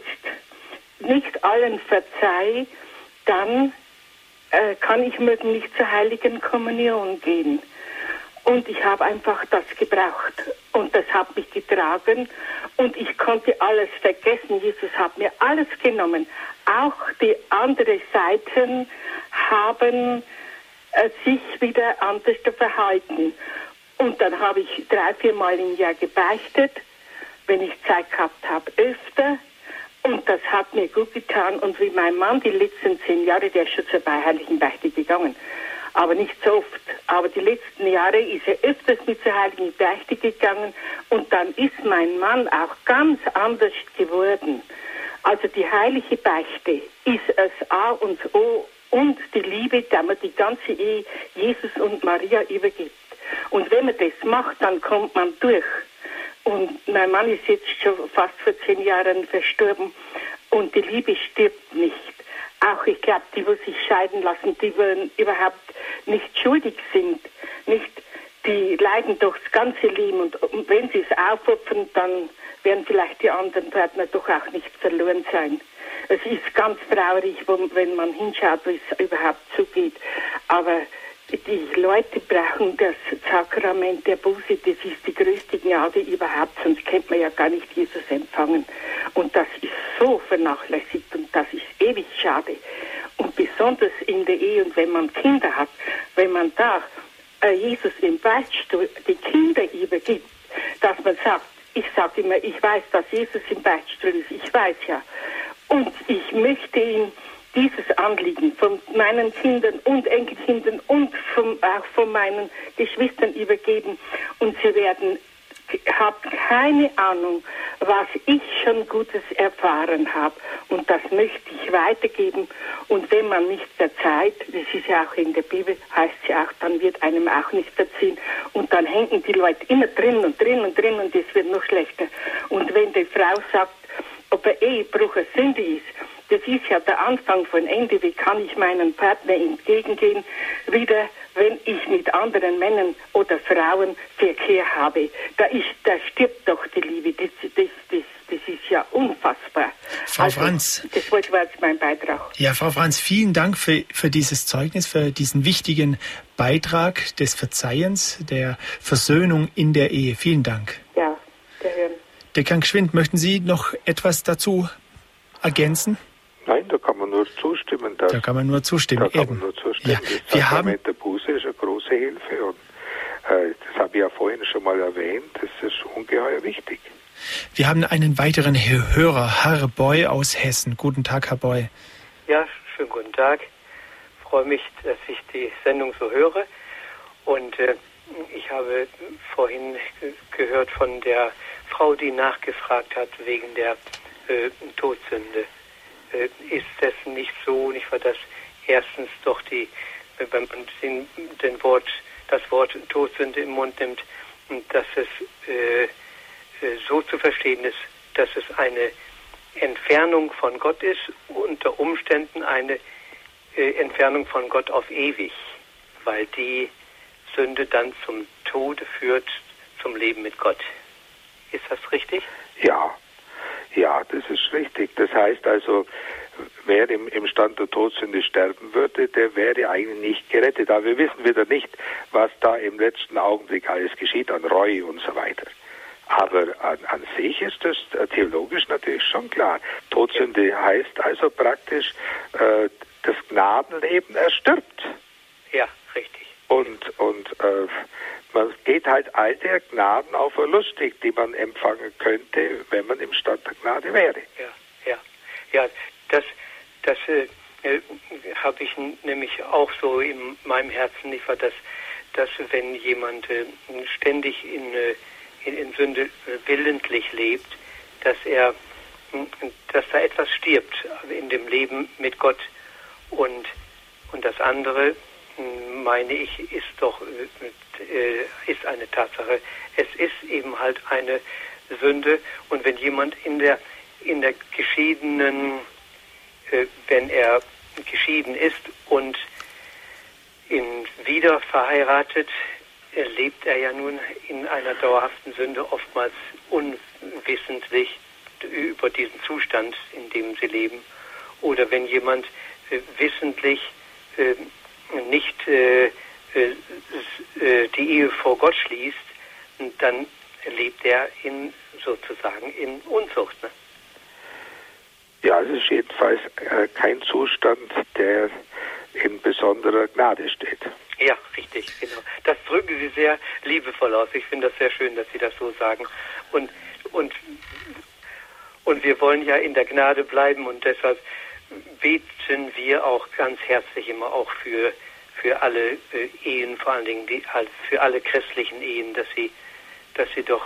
nicht allen verzeihe, dann kann ich morgen nicht zur Heiligen Kommunion gehen. Und ich habe einfach das gebraucht. Und das hat mich getragen. Und ich konnte alles vergessen. Jesus hat mir alles genommen. Auch die anderen Seiten haben sich wieder anders verhalten. Und dann habe ich 3-4 Mal im Jahr gebeichtet, wenn ich Zeit gehabt habe, öfter. Und das hat mir gut getan. Und wie mein Mann die letzten 10 Jahre, der ist schon zur Heiligen Beichte gegangen, aber nicht so oft. Aber die letzten Jahre ist er öfters mit zur Heiligen Beichte gegangen und dann ist mein Mann auch ganz anders geworden. Also die Heilige Beichte ist das A und O und die Liebe, da man die ganze Ehe Jesus und Maria übergibt. Und wenn man das macht, dann kommt man durch. Und mein Mann ist jetzt schon fast vor 10 Jahren verstorben und die Liebe stirbt nicht. Auch ich glaube, die sich scheiden lassen, die überhaupt nicht schuldig sind, nicht, die leiden doch das ganze Leben und wenn sie es aufopfern, dann werden vielleicht die anderen Partner doch auch nicht verloren sein. Es ist ganz traurig, wenn man hinschaut, wie es überhaupt zugeht. Aber die Leute brauchen das Sakrament der Buße, das ist die größte Gnade überhaupt, sonst könnte man ja gar nicht Jesus empfangen. Und das ist so vernachlässigt und das ist ewig schade. Und besonders in der Ehe und wenn man Kinder hat, wenn man da Jesus im Beichtstuhl die Kinder übergibt, dass man sagt, ich sage immer, ich weiß, dass Jesus im Beichtstuhl ist, ich weiß ja. Und ich möchte ihm dieses Anliegen von meinen Kindern und Enkelkindern und auch von meinen Geschwistern übergeben. Und sie haben keine Ahnung, was ich schon Gutes erfahren habe. Und das möchte ich weitergeben. Und wenn man nicht verzeiht, das ist ja auch in der Bibel, heißt es ja auch, dann wird einem auch nicht verziehen. Und dann hängen die Leute immer drin und das wird noch schlechter. Und wenn die Frau sagt, ob ein Ehebruch eine Sünde ist, das ist ja der Anfang von Ende. Wie kann ich meinen Partner entgegengehen, wieder, wenn ich mit anderen Männern oder Frauen Verkehr habe? Da stirbt doch die Liebe. Das ist ja unfassbar. Frau Franz. Das war jetzt mein Beitrag. Ja, Frau Franz, vielen Dank für dieses Zeugnis, für diesen wichtigen Beitrag des Verzeihens, der Versöhnung in der Ehe. Vielen Dank. Ja, der Herr. Dekan Gschwind, möchten Sie noch etwas dazu ergänzen? Nein, da kann man nur zustimmen. Da kann man nur zustimmen. Ja, das Sakrament der Buße ist eine große Hilfe. Und das habe ich ja vorhin schon mal erwähnt. Das ist ungeheuer wichtig. Wir haben einen weiteren Hörer, Herr Boy aus Hessen. Guten Tag, Herr Boy. Ja, schönen guten Tag. Ich freue mich, dass ich die Sendung so höre. Und ich habe vorhin gehört von der Frau, die nachgefragt hat wegen der Todsünde. Ist das nicht so, nicht wahr, dass erstens doch wenn man das Wort Todsünde im Mund nimmt, dass es so zu verstehen ist, dass es eine Entfernung von Gott ist, unter Umständen eine Entfernung von Gott auf ewig, weil die Sünde dann zum Tode führt, zum Leben mit Gott. Ist das richtig? Ja, das ist richtig. Das heißt also, wer im Stand der Todsünde sterben würde, der wäre eigentlich nicht gerettet. Aber wir wissen wieder nicht, was da im letzten Augenblick alles geschieht an Reue und so weiter. Aber an sich ist das theologisch natürlich schon klar. Todsünde heißt also praktisch, das Gnadenleben erstirbt. Ja, richtig. Und man geht halt all der Gnaden auf verlustig, die man empfangen könnte, wenn man im Stand der Gnade wäre. Ja, das habe ich nämlich auch so in meinem Herzen, nicht wahr, dass wenn jemand ständig in Sünde willentlich lebt, dass da etwas stirbt in dem Leben mit Gott. Und das andere, meine ich, ist eine Tatsache. Es ist eben halt eine Sünde. Und wenn jemand in der geschiedenen, wenn er geschieden ist und wieder verheiratet, lebt er ja nun in einer dauerhaften Sünde, oftmals unwissentlich über diesen Zustand, in dem sie leben. Oder wenn jemand wissentlich nicht die Ehe vor Gott schließt, dann lebt er sozusagen in Unzucht. Ne? Ja, es ist jedenfalls kein Zustand, der in besonderer Gnade steht. Ja, richtig, genau. Das drücken Sie sehr liebevoll aus. Ich finde das sehr schön, dass Sie das so sagen. Und wir wollen ja in der Gnade bleiben und deshalb beten wir auch ganz herzlich immer auch für alle Ehen, vor allen Dingen für alle christlichen Ehen, dass sie doch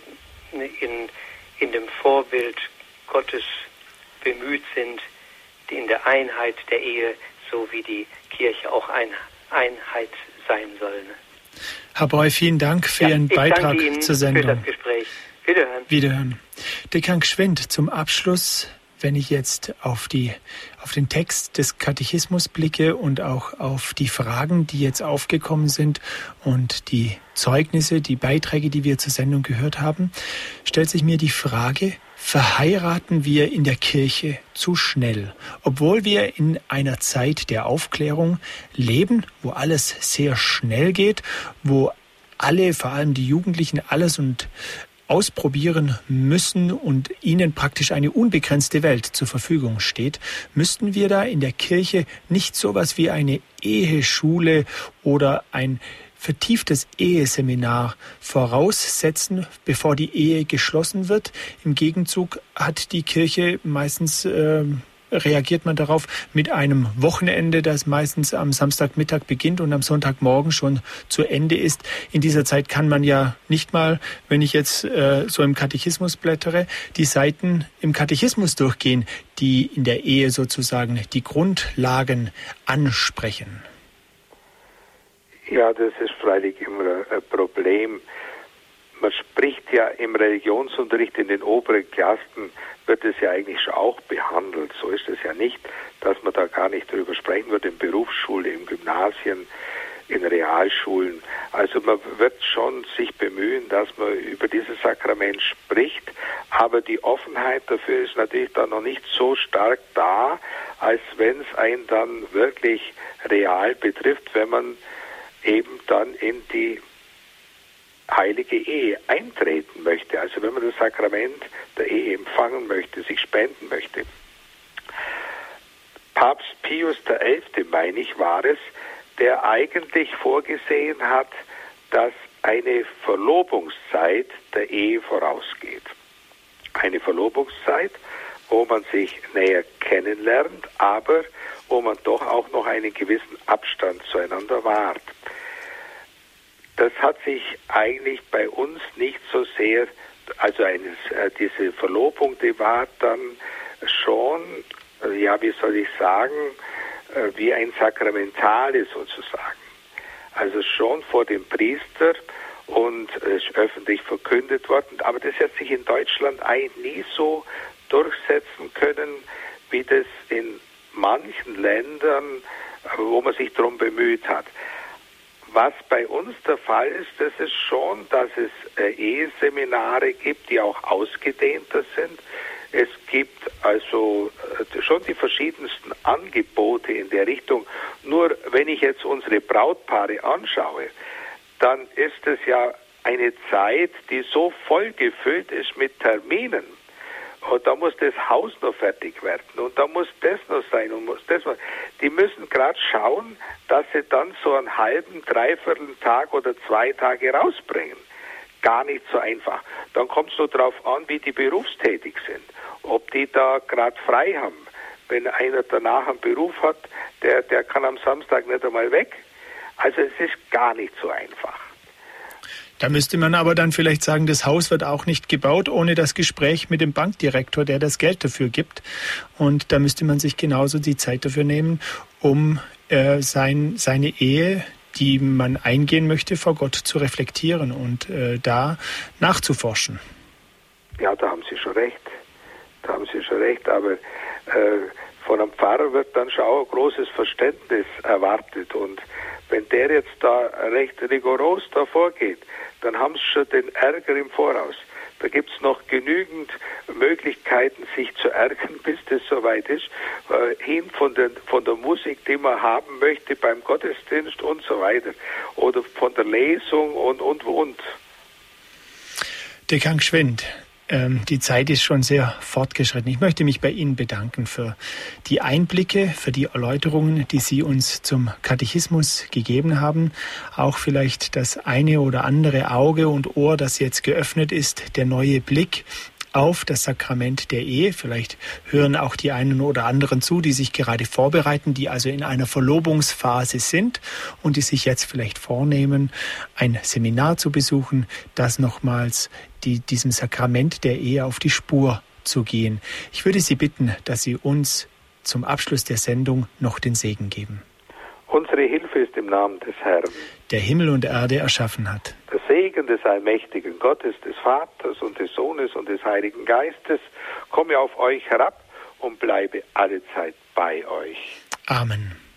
in dem Vorbild Gottes bemüht sind, in der Einheit der Ehe, so wie die Kirche auch Einheit sein soll. Ne? Herr Breu, vielen Dank für Ihren Beitrag zur Sendung. Für das Gespräch. Wiederhören. Dekan Gschwind, zum Abschluss, wenn ich jetzt auf den Text des Katechismus blicke und auch auf die Fragen, die jetzt aufgekommen sind und die Zeugnisse, die Beiträge, die wir zur Sendung gehört haben, stellt sich mir die Frage, verheiraten wir in der Kirche zu schnell, obwohl wir in einer Zeit der Aufklärung leben, wo alles sehr schnell geht, wo alle, vor allem die Jugendlichen, alles und ausprobieren müssen und ihnen praktisch eine unbegrenzte Welt zur Verfügung steht, müssten wir da in der Kirche nicht sowas wie eine Eheschule oder ein vertieftes Eheseminar voraussetzen, bevor die Ehe geschlossen wird. Im Gegenzug hat die Kirche meistens reagiert man darauf mit einem Wochenende, das meistens am Samstagmittag beginnt und am Sonntagmorgen schon zu Ende ist. In dieser Zeit kann man ja nicht mal, wenn ich jetzt so im Katechismus blättere, die Seiten im Katechismus durchgehen, die in der Ehe sozusagen die Grundlagen ansprechen. Ja, das ist freilich immer ein Problem. Man spricht ja im Religionsunterricht in den oberen Klassen, wird es ja eigentlich schon auch behandelt. So ist es ja nicht, dass man da gar nicht drüber sprechen wird, in Berufsschule, in Gymnasien, in Realschulen. Also man wird schon sich bemühen, dass man über dieses Sakrament spricht, aber die Offenheit dafür ist natürlich dann noch nicht so stark da, als wenn es einen dann wirklich real betrifft, wenn man eben dann in die heilige Ehe eintreten möchte, also wenn man das Sakrament der Ehe empfangen möchte, sich spenden möchte. Papst Pius XI., meine ich, war es, der eigentlich vorgesehen hat, dass eine Verlobungszeit der Ehe vorausgeht. Eine Verlobungszeit, wo man sich näher kennenlernt, aber wo man doch auch noch einen gewissen Abstand zueinander wahrt. Das hat sich eigentlich bei uns nicht so sehr, also diese Verlobung, die war dann schon, ja, wie soll ich sagen, wie ein Sakramentale sozusagen. Also schon vor dem Priester und ist öffentlich verkündet worden, aber das hat sich in Deutschland eigentlich nie so durchsetzen können, wie das in manchen Ländern, wo man sich darum bemüht hat. Was bei uns der Fall ist, das ist schon, dass es Eheseminare gibt, die auch ausgedehnter sind, Es gibt also schon die verschiedensten Angebote in der Richtung. Nur wenn ich jetzt unsere Brautpaare anschaue, dann ist es ja eine Zeit, die so voll gefüllt ist mit Terminen. Und da muss das Haus noch fertig werden und da muss das noch sein und muss das noch. Die müssen gerade schauen, dass sie dann so einen halben, dreiviertel Tag oder 2 Tage rausbringen. Gar nicht so einfach. Dann kommt es nur darauf an, wie die berufstätig sind. Ob die da gerade frei haben. Wenn einer danach einen Beruf hat, der kann am Samstag nicht einmal weg. Also es ist gar nicht so einfach. Da müsste man aber dann vielleicht sagen, das Haus wird auch nicht gebaut ohne das Gespräch mit dem Bankdirektor, der das Geld dafür gibt. Und da müsste man sich genauso die Zeit dafür nehmen, um seine Ehe, die man eingehen möchte, vor Gott zu reflektieren und da nachzuforschen. Ja, da haben Sie schon recht. Aber von einem Pfarrer wird dann schon auch ein großes Verständnis erwartet. Und wenn der jetzt da recht rigoros davor geht, dann haben sie schon den Ärger im Voraus. Da gibt es noch genügend Möglichkeiten, sich zu ärgern, bis das soweit ist. Hin von der Musik, die man haben möchte beim Gottesdienst und so weiter. Oder von der Lesung und. Der Kang Schwendt. Die Zeit ist schon sehr fortgeschritten. Ich möchte mich bei Ihnen bedanken für die Einblicke, für die Erläuterungen, die Sie uns zum Katechismus gegeben haben. Auch vielleicht das eine oder andere Auge und Ohr, das jetzt geöffnet ist, der neue Blick auf das Sakrament der Ehe. Vielleicht hören auch die einen oder anderen zu, die sich gerade vorbereiten, die also in einer Verlobungsphase sind und die sich jetzt vielleicht vornehmen, ein Seminar zu besuchen, das nochmals diesem Sakrament der Ehe auf die Spur zu gehen. Ich würde Sie bitten, dass Sie uns zum Abschluss der Sendung noch den Segen geben. Unsere Hilfe ist im Namen des Herrn, der Himmel und Erde erschaffen hat. Der Segen des allmächtigen Gottes, des Vaters und des Sohnes und des Heiligen Geistes komme auf euch herab und bleibe allezeit bei euch. Amen.